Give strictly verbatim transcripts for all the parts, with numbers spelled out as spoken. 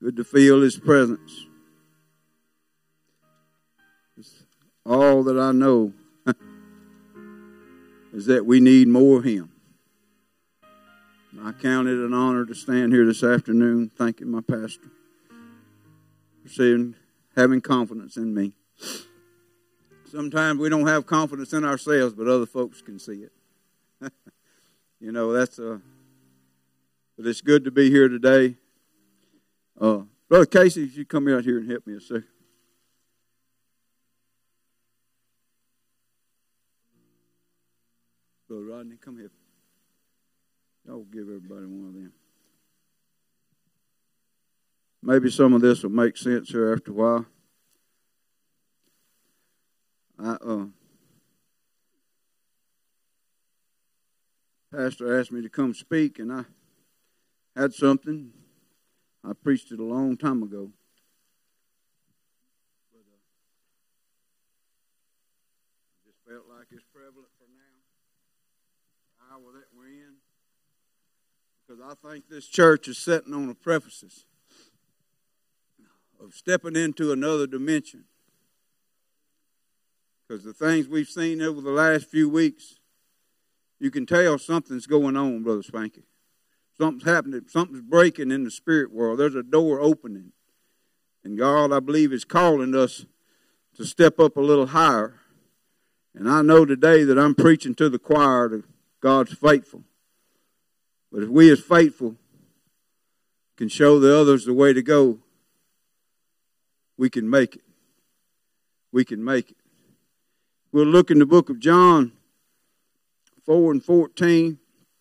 Good to feel His presence. It's all that I know is that we need more of Him. I count it an honor to stand here this afternoon thanking my pastor for saying, having confidence in me. Sometimes we don't have confidence in ourselves, but other folks can see it. You know, that's a... But it's good to be here today. Uh, Brother Casey, if you come out here and help me a second. Brother Rodney, come here. Y'all give everybody one of them. Maybe some of this will make sense here after a while. I, uh, Pastor asked me to come speak, and I had something. I preached it a long time ago. But uh, I just felt like it's prevalent for now, the hour that we're in. Because I think this church is sitting on a precipice of stepping into another dimension. Because the things we've seen over the last few weeks, you can tell something's going on, Brother Spanky. Something's happening. Something's breaking in the spirit world. There's a door opening. And God, I believe, is calling us to step up a little higher. And I know today that I'm preaching to the choir that God's faithful. But if we as faithful can show the others the way to go, we can make it. We can make it. We'll look in the book of John four and fourteen.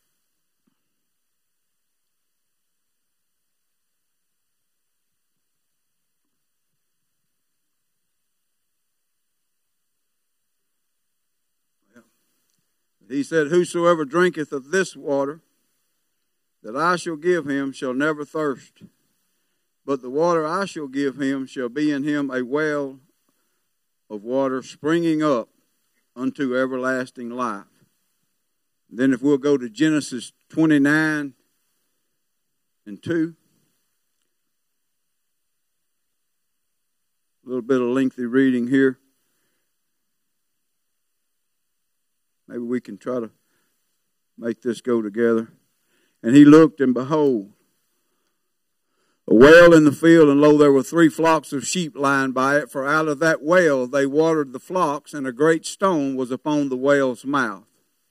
He said, whosoever drinketh of this water that I shall give him shall never thirst. But the water I shall give him shall be in him a well of water springing up unto everlasting life. Then if we'll go to Genesis twenty-nine and two. A little bit of lengthy reading here. Maybe we can try to make this go together. And he looked, and behold, a well in the field, and lo, there were three flocks of sheep lying by it, for out of that well they watered the flocks, and a great stone was upon the well's mouth.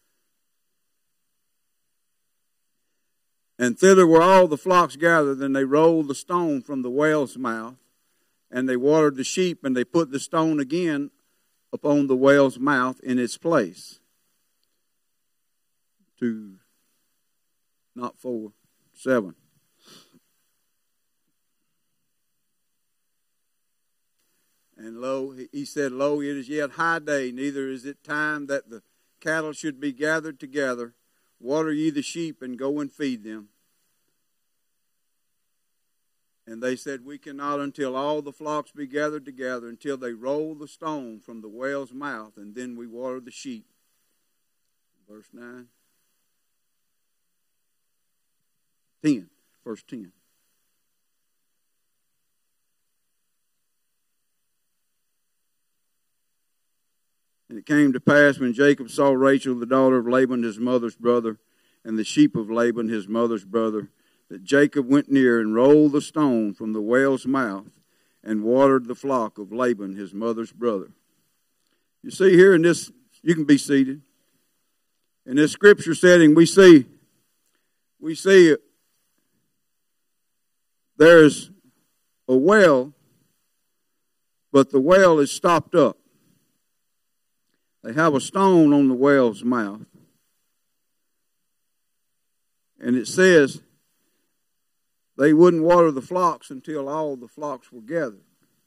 And thither were all the flocks gathered, and they rolled the stone from the well's mouth, and they watered the sheep, and they put the stone again upon the well's mouth in its place. Two, not four, seven. And lo, he said, lo, it is yet high day, neither is it time that the cattle should be gathered together. Water ye the sheep and go and feed them. And they said, we cannot until all the flocks be gathered together, until they roll the stone from the well's mouth, and then we water the sheep. Verse nine. ten. Verse ten. And it came to pass when Jacob saw Rachel, the daughter of Laban, his mother's brother, and the sheep of Laban, his mother's brother, that Jacob went near and rolled the stone from the well's mouth and watered the flock of Laban, his mother's brother. You see here in this, you can be seated. In this scripture setting, we see, we see there's a well, but the well is stopped up. They have a stone on the well's mouth. And it says they wouldn't water the flocks until all the flocks were gathered.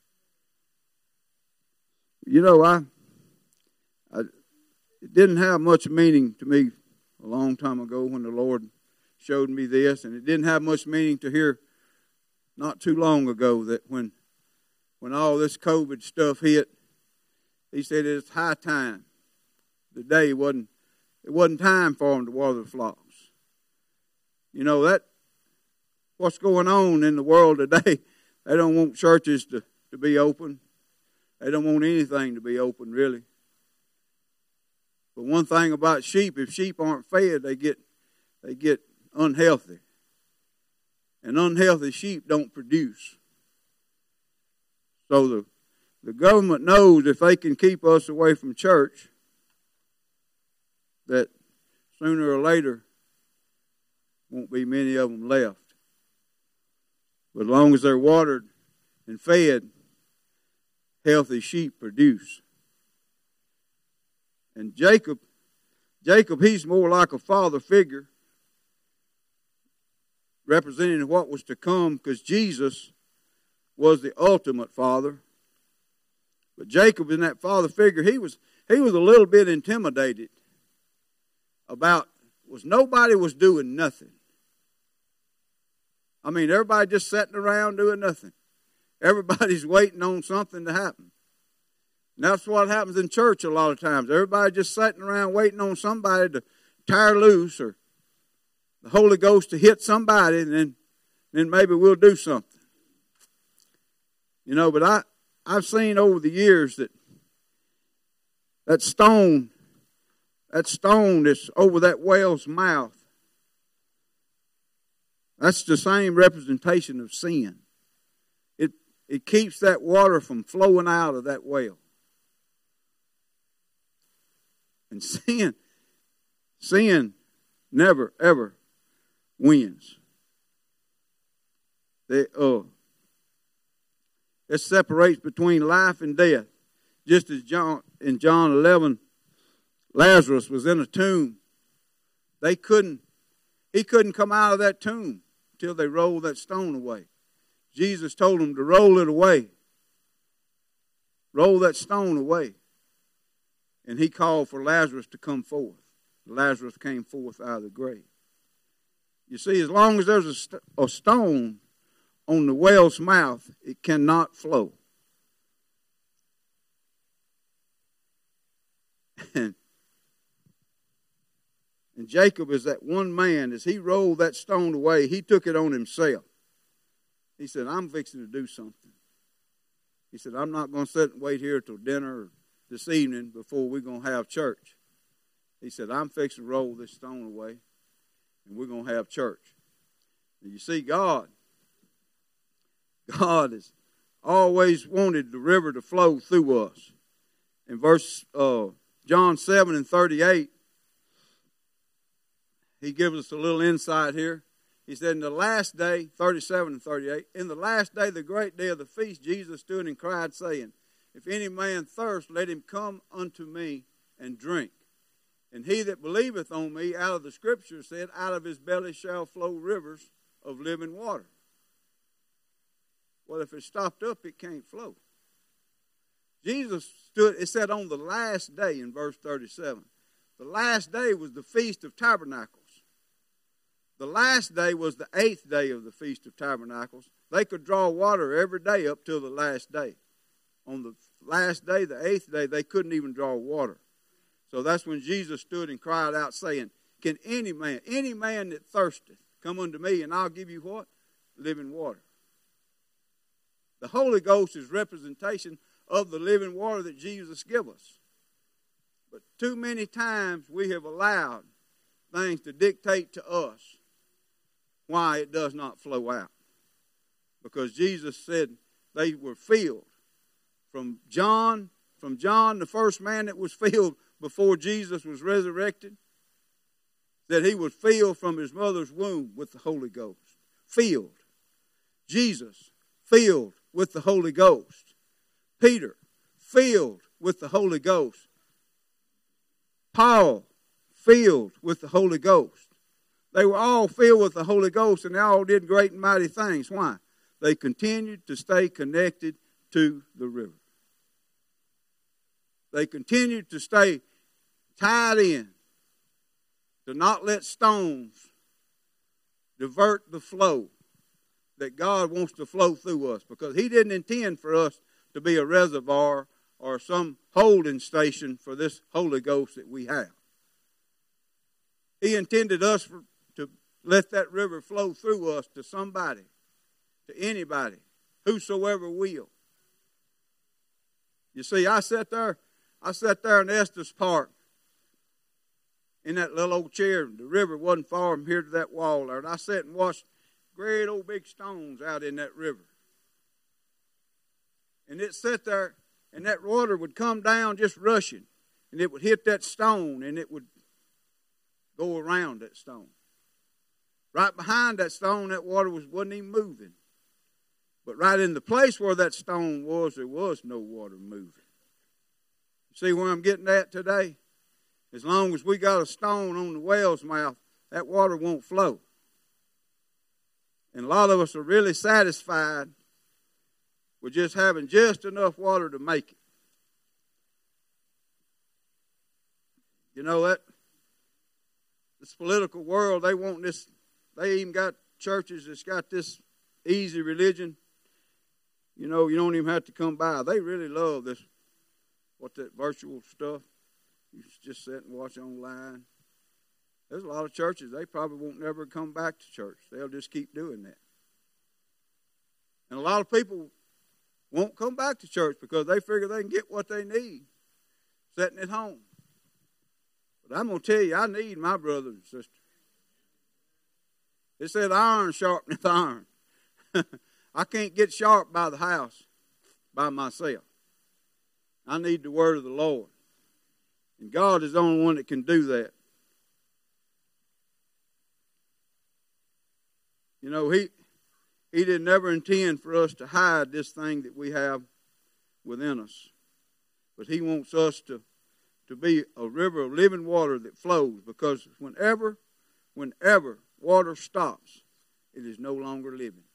You know, I, I it didn't have much meaning to me a long time ago when the Lord showed me this. And it didn't have much meaning to hear not too long ago that when, when all this COVID stuff hit, he said it's high time. The day wasn't, it wasn't time for them to water the flocks. You know, that, what's going on in the world today, They don't want churches to, to be open. They don't want anything to be open, really. But one thing about sheep, if sheep aren't fed, they get they get unhealthy. And unhealthy sheep don't produce. So the, the government knows if they can keep us away from church, that sooner or later won't be many of them left. But as long as they're watered and fed, healthy sheep produce. And Jacob, Jacob, he's more like a father figure, representing what was to come, because Jesus was the ultimate father. But Jacob, in that father figure, he was he was a little bit intimidated about was nobody was doing nothing. I mean, everybody just sitting around doing nothing. Everybody's waiting on something to happen. And that's what happens in church a lot of times. Everybody just sitting around waiting on somebody to tire loose, or the Holy Ghost to hit somebody, and then, then maybe we'll do something. You know, but I, I've seen over the years that that stone, that stone that's over that whale's mouth, that's the same representation of sin. It, it keeps that water from flowing out of that whale. And sin, sin never, ever wins. They, uh, it separates between life and death. Just as John in John eleven, Lazarus was in a tomb. They couldn't, he couldn't come out of that tomb until they rolled that stone away. Jesus told them to roll it away. Roll that stone away. And he called for Lazarus to come forth. Lazarus came forth out of the grave. You see, as long as there's a, st- a stone on the whale's mouth, it cannot flow. And, and Jacob is that one man. As he rolled that stone away, he took it on himself. He said, I'm fixing to do something. He said, I'm not going to sit and wait here till dinner this evening before we're going to have church. He said, I'm fixing to roll this stone away, and we're going to have church. And you see, God, God has always wanted the river to flow through us. In verse uh, John seven and thirty-eight, he gives us a little insight here. He said, in the last day, thirty-seven and thirty-eight, in the last day, the great day of the feast, Jesus stood and cried, saying, if any man thirst, let him come unto me and drink. And he that believeth on me, out of the Scripture said, out of his belly shall flow rivers of living water. Well, if it's stopped up, it can't flow. Jesus stood, it said on the last day in verse thirty-seven. The last day was the Feast of Tabernacles. The last day was the eighth day of the Feast of Tabernacles. They could draw water every day up till the last day. On the last day, the eighth day, they couldn't even draw water. So that's when Jesus stood and cried out, saying, can any man, any man that thirsteth, come unto me, and I'll give you what? Living water. The Holy Ghost is representation of the living water that Jesus gave us. But too many times we have allowed things to dictate to us why it does not flow out. Because Jesus said they were filled. From John, from John, the first man that was filled before Jesus was resurrected, that he was filled from his mother's womb with the Holy Ghost. Filled. Jesus, filled with the Holy Ghost. Peter, filled with the Holy Ghost. Paul, filled with the Holy Ghost. They were all filled with the Holy Ghost, and they all did great and mighty things. Why? They continued to stay connected to the river. They continued to stay tied in, to not let stones divert the flow that God wants to flow through us, because he didn't intend for us to be a reservoir or some holding station for this Holy Ghost that we have. He intended us for, to let that river flow through us to somebody, to anybody whosoever will. You see, I sat there, I sat there in Estes Park in that little old chair. The river wasn't far from here to that wall there. And I sat and watched great old big stones out in that river. And it sat there, and that water would come down just rushing. And it would hit that stone, and it would go around that stone. Right behind that stone, that water was, wasn't even moving. But right in the place where that stone was, there was no water moving. See where I'm getting at today? As long as we got a stone on the well's mouth, that water won't flow. And a lot of us are really satisfied with just having just enough water to make it. You know that this political world, they want this, they even got churches that's got this easy religion. You know, you don't even have to come by. They really love this, what that virtual stuff. You just sit and watch online. There's a lot of churches, they probably won't never come back to church. They'll just keep doing that. And a lot of people won't come back to church because they figure they can get what they need sitting at home. But I'm going to tell you, I need my brother and sister. It said iron sharpeneth iron. I can't get sharp by the house by myself. I need the word of the Lord. And God is the only one that can do that. You know, he, he didn't ever intend for us to hide this thing that we have within us. But He wants us to, to be a river of living water that flows. Because whenever, whenever water stops, it is no longer living.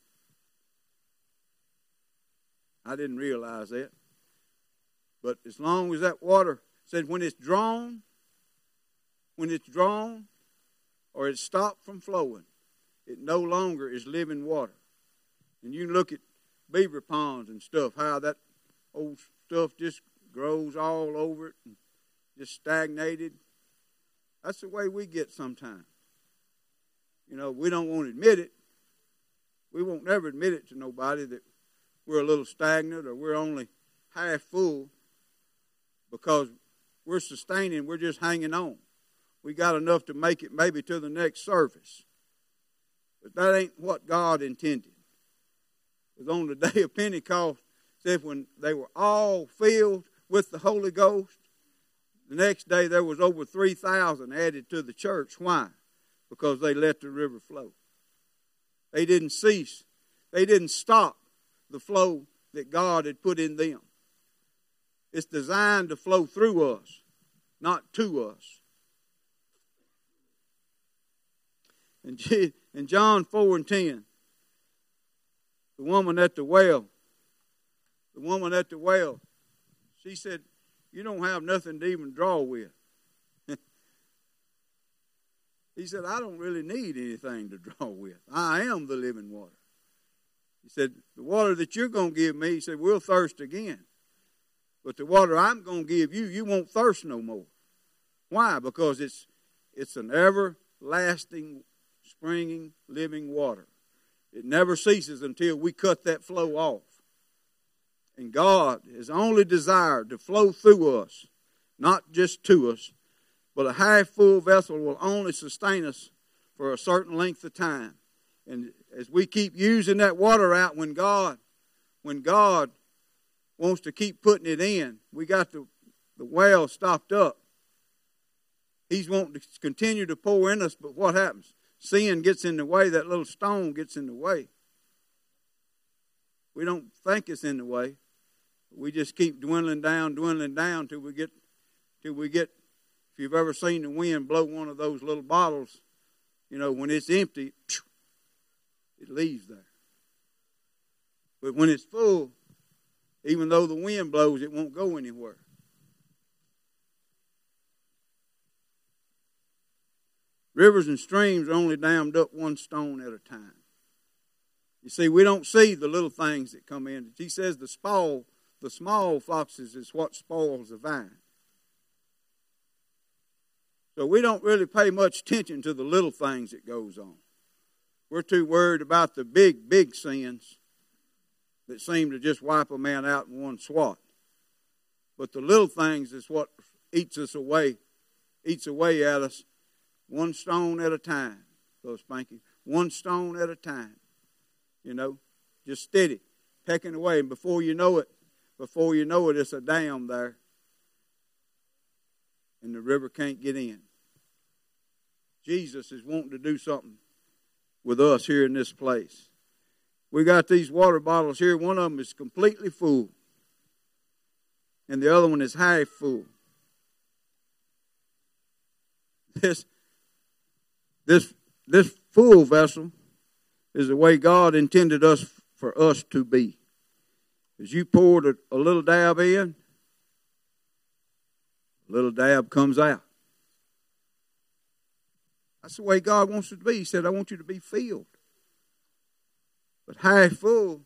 I didn't realize that. But as long as that water, said when it's drawn, when it's drawn, or it's stopped from flowing, it no longer is living water. And you can look at beaver ponds and stuff, how that old stuff just grows all over it and just stagnated. That's the way we get sometimes. You know, we don't want to admit it. We won't never admit it to nobody that we're a little stagnant or we're only half full because we're sustaining, we're just hanging on. We got enough to make it maybe to the next service. But that ain't what God intended. Because on the day of Pentecost, said when they were all filled with the Holy Ghost, the next day there was over three thousand added to the church. Why? Because they let the river flow. They didn't cease. They didn't stop the flow that God had put in them. It's designed to flow through us, not to us. In John four and ten, the woman at the well, the woman at the well, she said, you don't have nothing to even draw with. He said, I don't really need anything to draw with. I am the living water. He said, the water that you're going to give me, he said, we'll thirst again. But the water I'm going to give you, you won't thirst no more. Why? Because it's it's an everlasting, springing, living water. It never ceases until we cut that flow off. And God has only desired to flow through us, not just to us, but a half-full vessel will only sustain us for a certain length of time. And as we keep using that water out, when God, when God wants to keep putting it in, we got the, the well stopped up. He's wanting to continue to pour in us, but what happens? Sin gets in the way. That little stone gets in the way. We don't think it's in the way. We just keep dwindling down, dwindling down till we get, till we get. If you've ever seen the wind blow one of those little bottles, you know, when it's empty, it leaves there. But when it's full, even though the wind blows, it won't go anywhere. Rivers and streams are only dammed up one stone at a time. You see, we don't see the little things that come in. He says the small, the small foxes is what spoils the vine. So we don't really pay much attention to the little things that goes on. We're too worried about the big, big sins that seem to just wipe a man out in one swat. But the little things is what eats us away, eats away at us, one stone at a time, Brother Spanky. One stone at a time. You know, just steady, pecking away. And before you know it, before you know it, it's a dam there. And the river can't get in. Jesus is wanting to do something with us here in this place. We got these water bottles here. One of them is completely full. And the other one is half full. This, this, this full vessel is the way God intended us for us to be. As you poured a, a little dab in, a little dab comes out. That's the way God wants it to be. He said, I want you to be filled. But half full,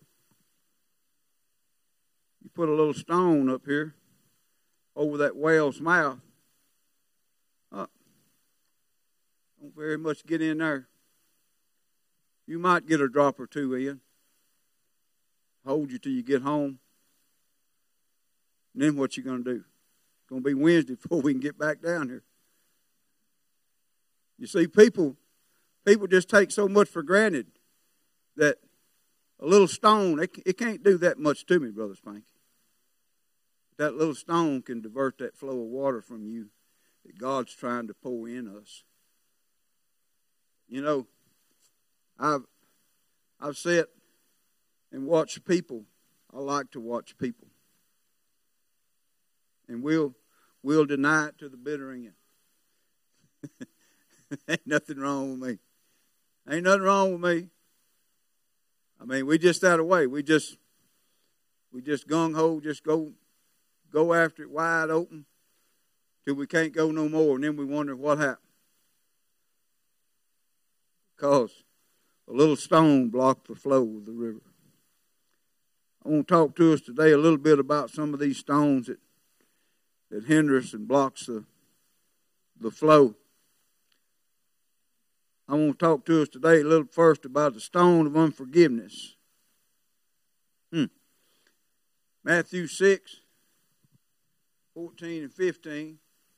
you put a little stone up here over that whale's mouth. Oh, don't very much get in there. You might get a drop or two in. Hold you till you get home. And then what you going to do? It's going to be Wednesday before we can get back down here. You see, people, people just take so much for granted that a little stone, it, it can't do that much to me, Brother Spanky. That little stone can divert that flow of water from you that God's trying to pour in us. You know, I've I've sat and watched people. I like to watch people. And we'll we'll deny it to the bitter end. Ain't nothing wrong with me. Ain't nothing wrong with me. I mean, we just that way. We just we just gung ho, just go go after it wide open till we can't go no more, and then we wonder what happened. Because a little stone blocked the flow of the river. I want to talk to us today a little bit about some of these stones that that hinder us and blocks the the flow. I want to talk to us today a little first about the stone of unforgiveness. Hmm. Matthew six, fourteen and fifteen.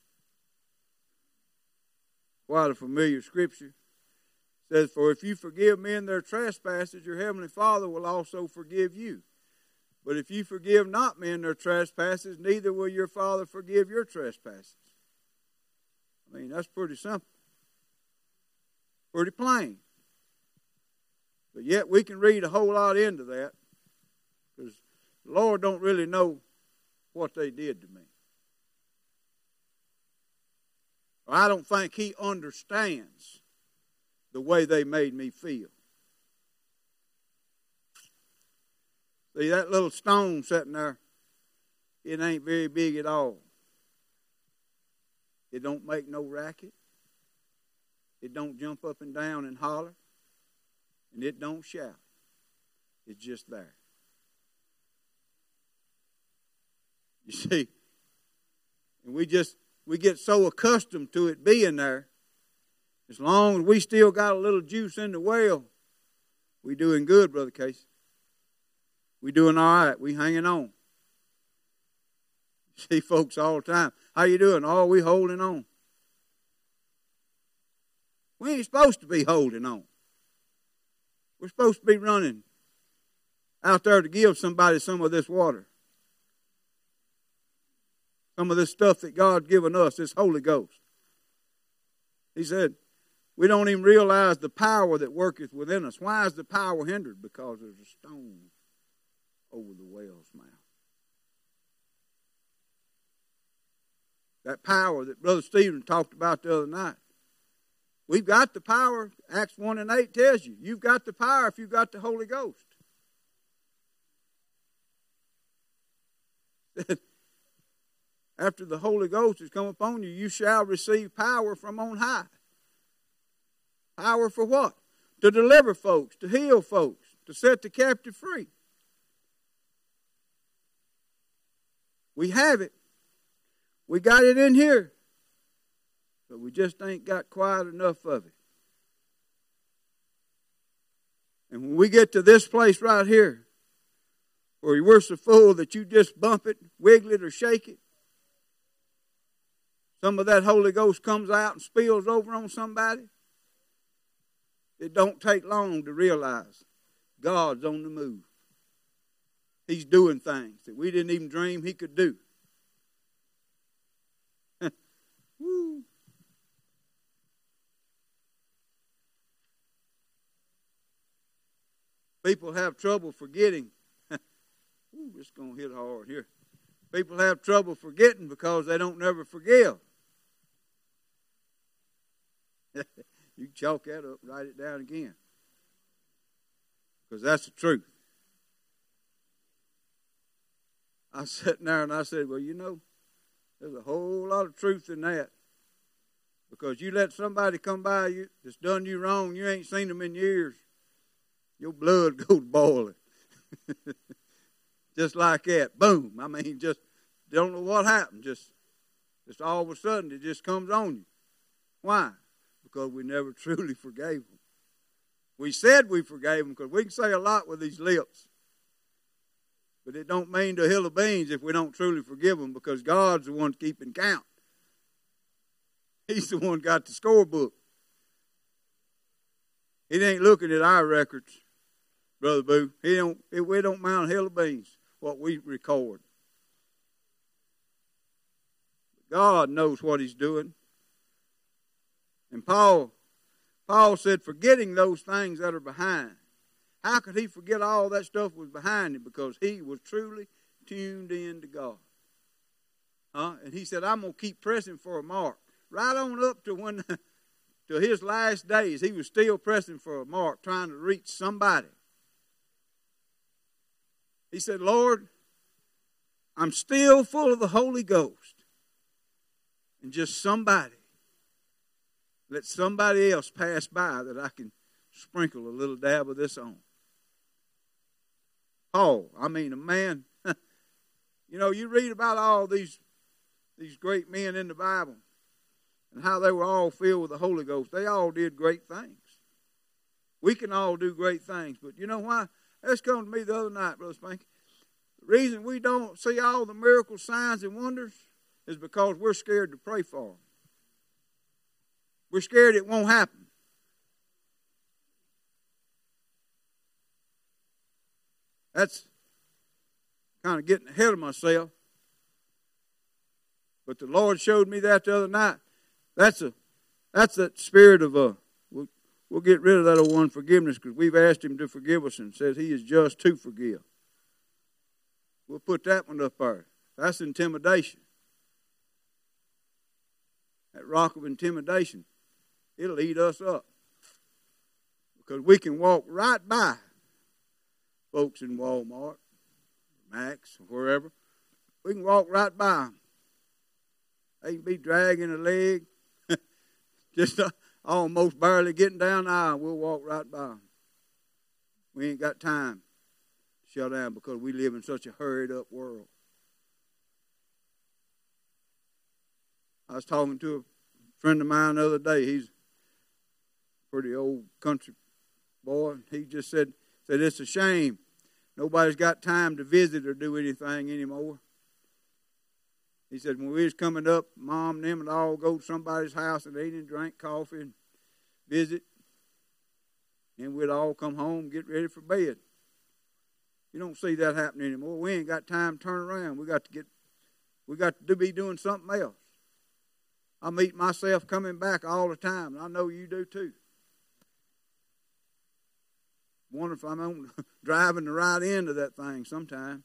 Quite a familiar scripture. It says, for if you forgive men their trespasses, your heavenly Father will also forgive you. But if you forgive not men their trespasses, neither will your Father forgive your trespasses. I mean, that's pretty simple. Pretty plain. But yet we can read a whole lot into that because the Lord don't really know what they did to me. Or I don't think He understands the way they made me feel. See, that little stone sitting there, it ain't very big at all. It don't make no racket. It don't jump up and down and holler. And it don't shout. It's just there. You see, and we just, we get so accustomed to it being there. As long as we still got a little juice in the well, we doing good, Brother Casey. We doing all right. We hanging on. See folks all the time. How you doing? Oh, we holding on. We ain't supposed to be holding on. We're supposed to be running out there to give somebody some of this water. Some of this stuff that God's given us, this Holy Ghost. He said, we don't even realize the power that worketh within us. Why is the power hindered? Because there's a stone over the well's mouth. That power that Brother Stephen talked about the other night. We've got the power. Acts one and eight tells you. You've got the power if you've got the Holy Ghost. After the Holy Ghost has come upon you, you shall receive power from on high. Power for what? To deliver folks, to heal folks, to set the captive free. We have it. We got it in here. But we just ain't got quite enough of it. And when we get to this place right here, or we're so full that you just bump it, wiggle it, or shake it. Some of that Holy Ghost comes out and spills over on somebody. It don't take long to realize God's on the move. He's doing things that we didn't even dream He could do. Woo. People have trouble forgetting. Ooh, it's going to hit hard here. People have trouble forgetting because they don't never forgive. You chalk that up, write it down again. Because that's the truth. I sat there and I said, well, you know, there's a whole lot of truth in that. Because you let somebody come by you that's done you wrong, you ain't seen them in years, your blood goes boiling. Just like that. Boom. I mean, just don't know what happened. Just, just all of a sudden, it just comes on you. Why? Because we never truly forgave them. We said we forgave them because we can say a lot with these lips. But it don't mean to a hill of beans if we don't truly forgive them, because God's the one keeping count. He's the one got the scorebook. He ain't looking at our records, Brother Boo. He don't. We don't mind a hill of beans what we record. God knows what He's doing. And Paul, Paul said, forgetting those things that are behind. How could he forget all that stuff was behind him? Because he was truly tuned in to God. Huh? And he said, I'm going to keep pressing for a mark. Right on up to when, to his last days, he was still pressing for a mark, trying to reach somebody. He said, Lord, I'm still full of the Holy Ghost. And just somebody, let somebody else pass by that I can sprinkle a little dab of this on. Paul, I mean a man, you know, you read about all these, these great men in the Bible and how they were all filled with the Holy Ghost. They all did great things. We can all do great things, but you know why? That's come to me the other night, Brother Spanky. The reason we don't see all the miracles, signs, and wonders is because we're scared to pray for them. We're scared it won't happen. That's kind of getting ahead of myself. But the Lord showed me that the other night. That's a, that's that spirit of a, we'll, we'll get rid of that old unforgiveness because we've asked Him to forgive us and says He is just to forgive. We'll put that one up there. That's intimidation. That rock of intimidation, it'll eat us up. Because we can walk right by folks in Walmart, Max, or wherever. We can walk right by them. They can be dragging a leg, just uh, almost barely getting down the aisle. We'll walk right by them. We ain't got time to shut down because we live in such a hurried up world. I was talking to a friend of mine the other day. He's a pretty old country boy. He just said, said it's a shame. Nobody's got time to visit or do anything anymore. He said, when we was coming up, Mom and them would all go to somebody's house and eat and drink coffee and visit. And we'd all come home and get ready for bed. You don't see that happening anymore. We ain't got time to turn around. We got to get, we got to be doing something else. I meet myself coming back all the time, and I know you do too. Wonder if I'm on, driving the right end of that thing sometime.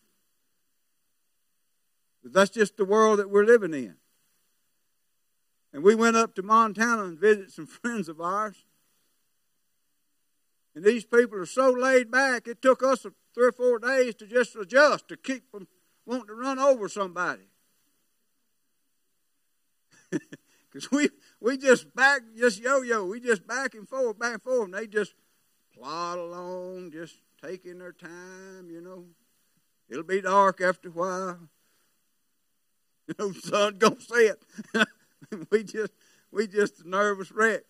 But that's just the world that we're living in. And we went up to Montana and visited some friends of ours. And these people are so laid back, it took us three or four days to just adjust, to keep from wanting to run over somebody. Because we, we just back, just yo-yo. We just back and forth, back and forth. And they just plod along, just taking their time, you know. It'll be dark after a while. You know, the sun gonna set. we just, we just a nervous wreck.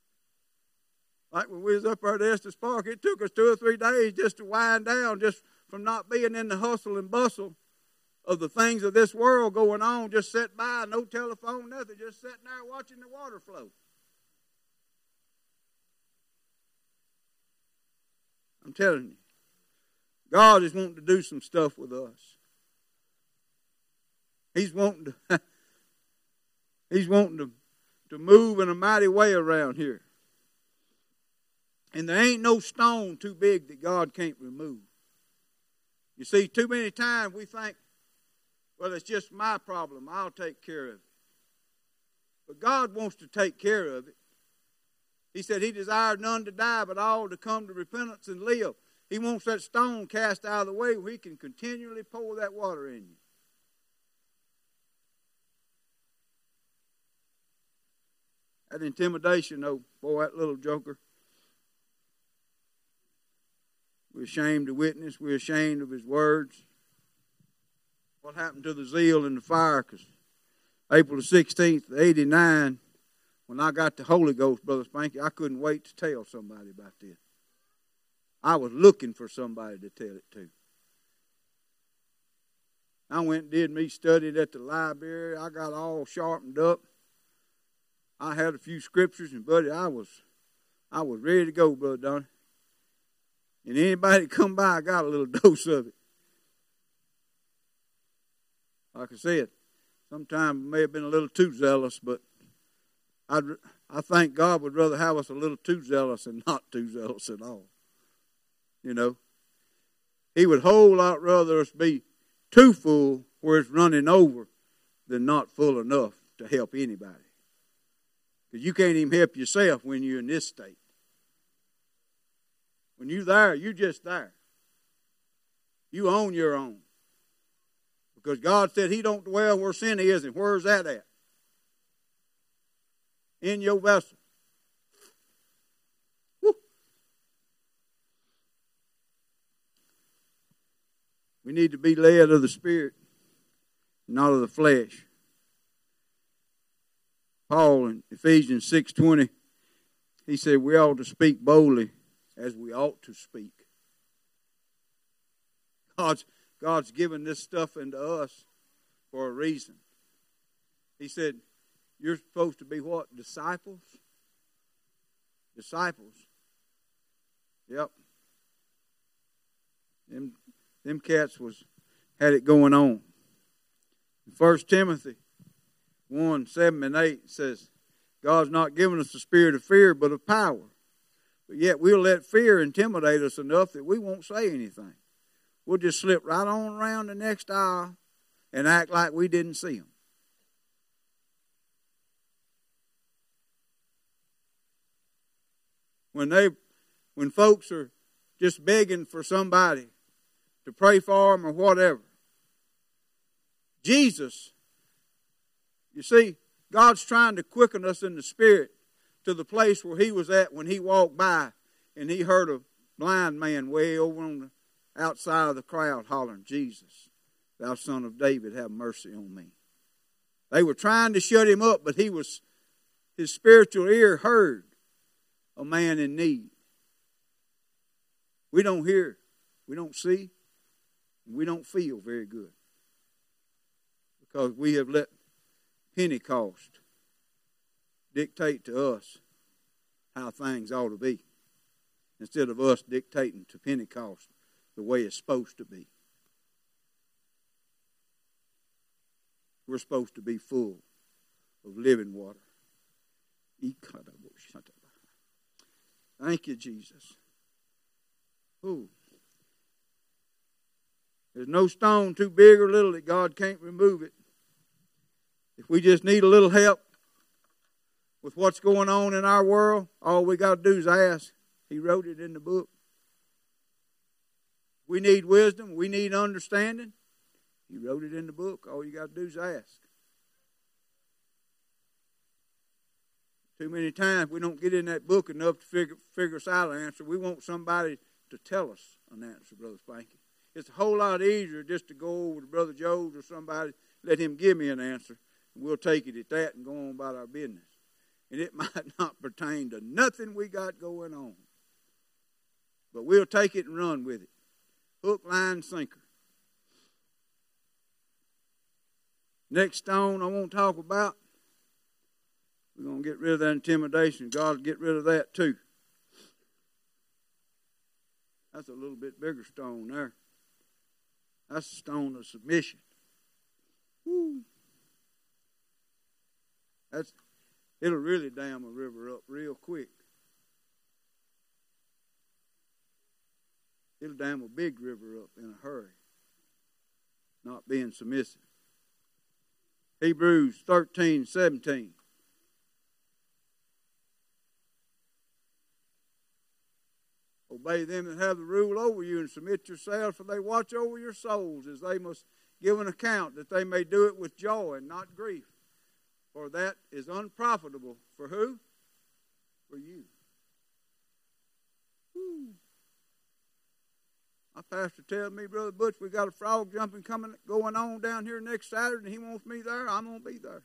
Like when we was up there at Estes Park, it took us two or three days just to wind down, just from not being in the hustle and bustle of the things of this world going on. Just sit by, no telephone, nothing. Just sitting there watching the water flow. I'm telling you, God is wanting to do some stuff with us. He's wanting to, He's wanting to, to move in a mighty way around here. And there ain't no stone too big that God can't remove. You see, too many times we think, well, it's just my problem. I'll take care of it. But God wants to take care of it. He said He desired none to die, but all to come to repentance and live. He wants that stone cast out of the way where He can continually pour that water in you. That intimidation, though, boy, that little joker. We're ashamed to witness. We're ashamed of his words. What happened to the zeal and the fire? Because April the sixteenth, eighty-nine, when I got the Holy Ghost, Brother Spanky, I couldn't wait to tell somebody about this. I was looking for somebody to tell it to. I went and did me studied at the library. I got all sharpened up. I had a few scriptures, and buddy, I was, I was ready to go, Brother Donnie. And anybody that come by, I got a little dose of it. Like I said, sometimes I may have been a little too zealous, but I'd, I think God would rather have us a little too zealous than not too zealous at all. You know, He would a whole lot rather us be too full where it's running over than not full enough to help anybody. Because you can't even help yourself when you're in this state. When you're there, you're just there. You own your own. Because God said He don't dwell where sin is, and where's that at? In your vessel. Woo. We need to be led of the Spirit, not of the flesh. Paul in Ephesians six twenty, he said we ought to speak boldly as we ought to speak. God's, God's given this stuff into us for a reason. He said, you're supposed to be what? Disciples? Disciples. Yep. Them, them cats was had it going on. In First Timothy one, seven and eight says, God's not given us the spirit of fear, but of power. But yet we'll let fear intimidate us enough that we won't say anything. We'll just slip right on around the next aisle and act like we didn't see them. When they, when folks are just begging for somebody to pray for them or whatever, Jesus, you see, God's trying to quicken us in the spirit to the place where He was at when He walked by and He heard a blind man way over on the outside of the crowd hollering, Jesus, thou son of David, have mercy on me. They were trying to shut Him up, but he was, his spiritual ear heard a man in need. We don't hear, we don't see, we don't feel very good because we have let Pentecost dictate to us how things ought to be instead of us dictating to Pentecost the way it's supposed to be. We're supposed to be full of living water. Thank you, Jesus. Ooh. There's no stone too big or little that God can't remove it. If we just need a little help with what's going on in our world, all we got to do is ask. He wrote it in the book. We need wisdom. We need understanding. He wrote it in the book. All you got to do is ask. Too many times we don't get in that book enough to figure, figure us out an answer. We want somebody to tell us an answer, Brother Spanky. It's a whole lot easier just to go over to Brother Joe's or somebody, let him give me an answer, and we'll take it at that and go on about our business. And it might not pertain to nothing we got going on. But we'll take it and run with it. Hook, line, sinker. Next stone I want to talk about, we're going to get rid of that intimidation. God will get rid of that too. That's a little bit bigger stone there. That's a stone of submission. Woo. That's, it'll really dam a river up real quick. It'll dam a big river up in a hurry. Not being submissive. Hebrews thirteen seventeen. Obey them that have the rule over you and submit yourselves, for they watch over your souls, as they must give an account, that they may do it with joy and not grief. For that is unprofitable for who? For you. Woo. My pastor tells me, Brother Butch, we got a frog jumping coming going on down here next Saturday, and he wants me there. I'm going to be there.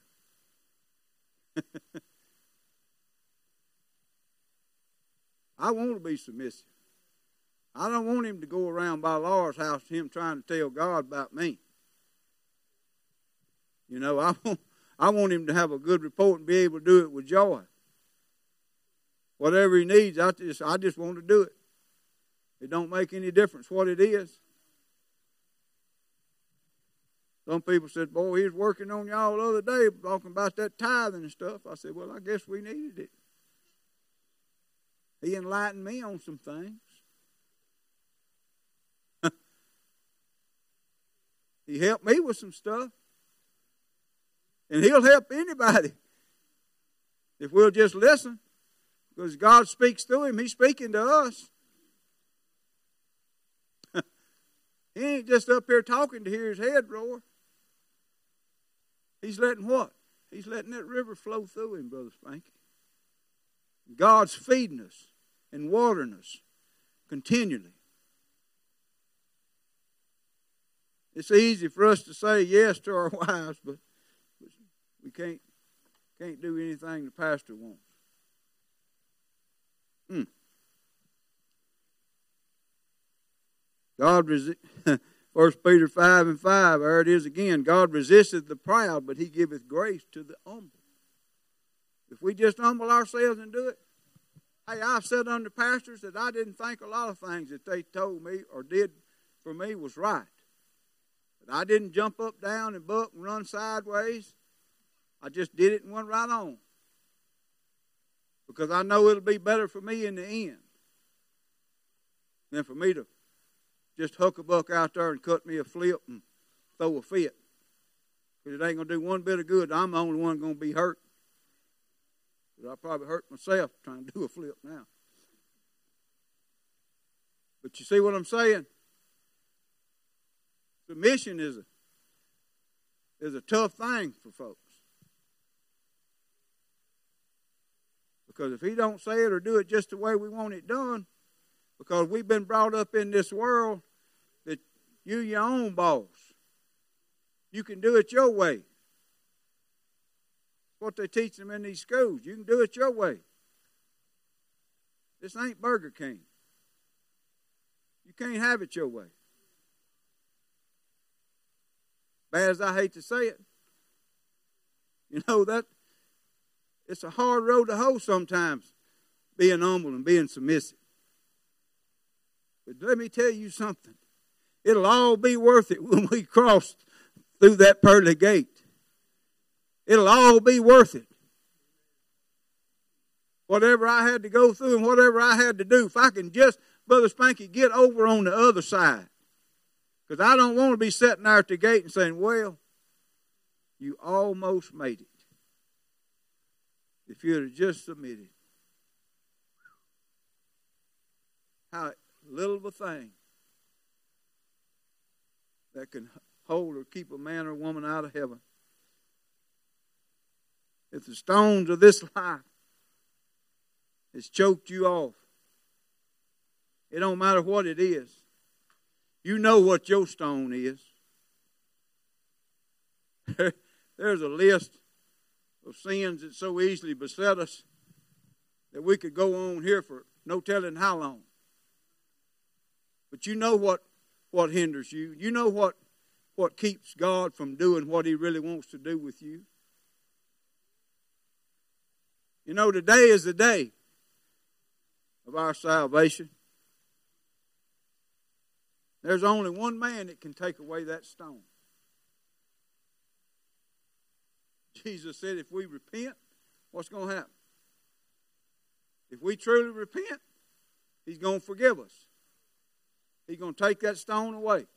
I want to be submissive. I don't want him to go around by Laura's house, him trying to tell God about me. You know, I want, I want him to have a good report and be able to do it with joy. Whatever he needs, I just, I just want to do it. It don't make any difference what it is. Some people said, boy, he was working on y'all the other day talking about that tithing and stuff. I said, well, I guess we needed it. He enlightened me on some things. He helped me with some stuff. And he'll help anybody if we'll just listen. Because God speaks through him. He's speaking to us. He ain't just up here talking to hear his head roar. He's letting what? He's letting that river flow through him, Brother Spanky. God's feeding us and watering us continually. It's easy for us to say yes to our wives, but we can't can't do anything the pastor wants. Hmm. God resi- First Peter five and five, there it is again. God resisteth the proud, but he giveth grace to the humble. If we just humble ourselves and do it. Hey, I've said under pastors that I didn't think a lot of things that they told me or did for me was right. But I didn't jump up, down, and buck and run sideways. I just did it and went right on. Because I know it'll be better for me in the end than for me to just hook a buck out there and cut me a flip and throw a fit. Because it ain't going to do one bit of good. I'm the only one going to be hurt. But I'll probably hurt myself trying to do a flip now. But you see what I'm saying? Submission is a, is a tough thing for folks. Because if he don't say it or do it just the way we want it done, because we've been brought up in this world that you're your own boss. You can do it your way. What they teach them in these schools. You can do it your way. This ain't Burger King. You can't have it your way. Bad as I hate to say it. You know, that it's a hard road to hoe sometimes, being humble and being submissive. But let me tell you something. It'll all be worth it when we cross through that pearly gate. It'll all be worth it. Whatever I had to go through and whatever I had to do, if I can just, Brother Spanky, get over on the other side. Because I don't want to be sitting there at the gate and saying, well, you almost made it. If you'd have just submitted. How little of a thing that can hold or keep a man or woman out of heaven. If the stones of this life has choked you off, it don't matter what it is. You know what your stone is. There's a list of sins that so easily beset us that we could go on here for no telling how long. But you know what what hinders you. You know what, what keeps God from doing what He really wants to do with you. You know, today is the day of our salvation. There's only one man that can take away that stone. Jesus said if we repent, what's going to happen? If we truly repent, He's going to forgive us. He's going to take that stone away.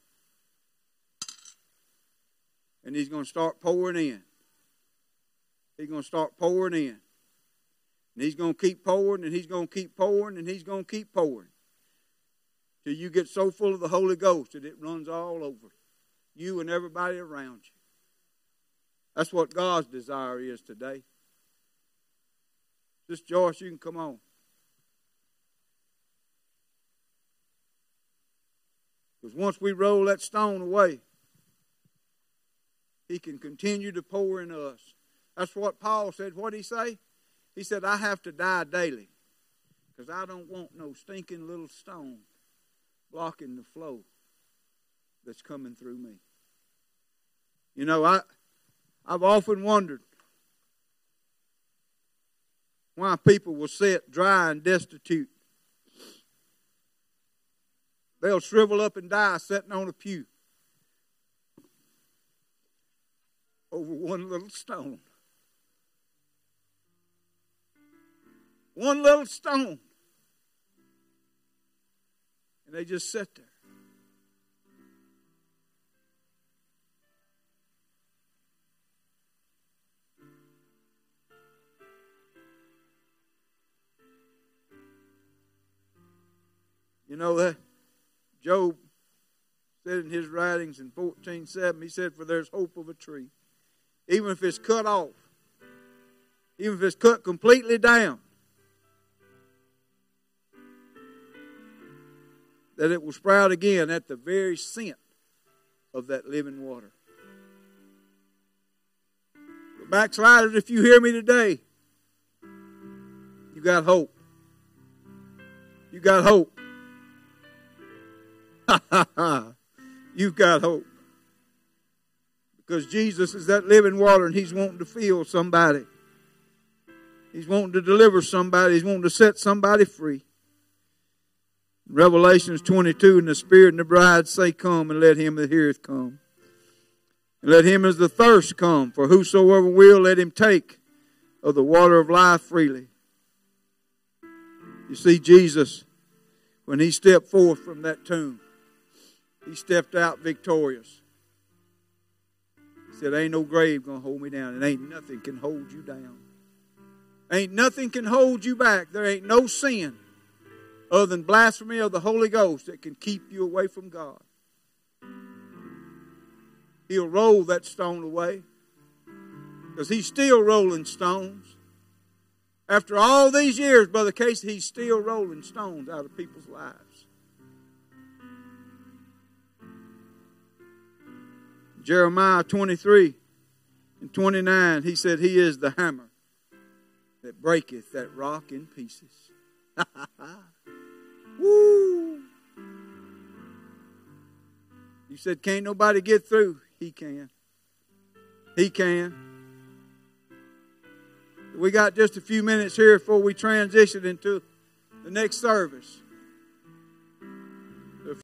And He's going to start pouring in. He's going to start pouring in. And He's going to keep pouring, and He's going to keep pouring, and He's going to keep pouring. Till you get so full of the Holy Ghost that it runs all over you and everybody around you. That's what God's desire is today. Sister Joyce, you can come on. Because once we roll that stone away, He can continue to pour in us. That's what Paul said. What did he say? He said, I have to die daily because I don't want no stinking little stone blocking the flow that's coming through me. You know, I, I've often wondered why people will sit dry and destitute. They'll shrivel up and die sitting on a pew over one little stone. One little stone. And they just sit there. You know that Job said in his writings in fourteen seven, he said, for there's hope of a tree. Even if it's cut off. Even if it's cut completely down. That it will sprout again at the very scent of that living water. But backsliders, if you hear me today, you got hope. You got hope. You've got hope. Because Jesus is that living water and He's wanting to fill somebody. He's wanting to deliver somebody. He's wanting to set somebody free. Revelations twenty-two, and the Spirit and the bride say, come, and let him that heareth come. And let him as the thirst come, for whosoever will, let him take of the water of life freely. You see, Jesus, when He stepped forth from that tomb, He stepped out victorious. He said, ain't no grave going to hold me down, and ain't nothing can hold you down. Ain't nothing can hold you back. There ain't no sin other than blasphemy of the Holy Ghost that can keep you away from God. He'll roll that stone away because He's still rolling stones. After all these years, Brother Casey, He's still rolling stones out of people's lives. Jeremiah twenty-three and twenty-nine, He said, He is the hammer that breaketh that rock in pieces. Woo! You said, can't nobody get through? He can. He can. We got just a few minutes here before we transition into the next service.